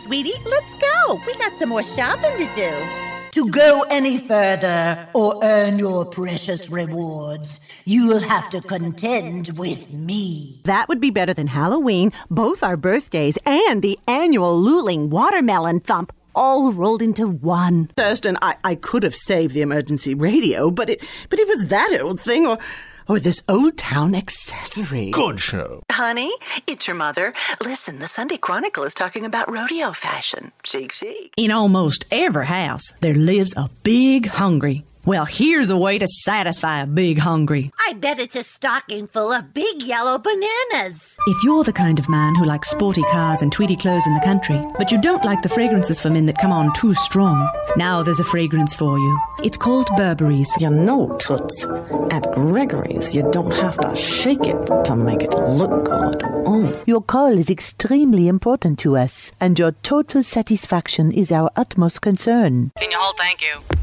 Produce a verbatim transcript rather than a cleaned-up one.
sweetie. Let's go. We got some more shopping to do. To go any further or earn your precious rewards, you'll have to contend with me. That would be better than Halloween, both our birthdays, and the annual Luling Watermelon Thump, all rolled into one. Thurston, I, I could have saved the emergency radio, but it but it was that old thing, or or this old town accessory. Good show. Honey, it's your mother. Listen, the Sunday Chronicle is talking about rodeo fashion. Chic, chic. In almost every house, there lives a big hungry. Well, here's a way to satisfy a big hungry. I bet it's a stocking full of big yellow bananas. If you're the kind of man who likes sporty cars and tweedy clothes in the country, but you don't like the fragrances for men that come on too strong, now there's a fragrance for you. It's called Burberry's. You know, Toots, at Gregory's, you don't have to shake it to make it look good. Oh. Your call is extremely important to us, and your total satisfaction is our utmost concern. Can you hold? Thank you.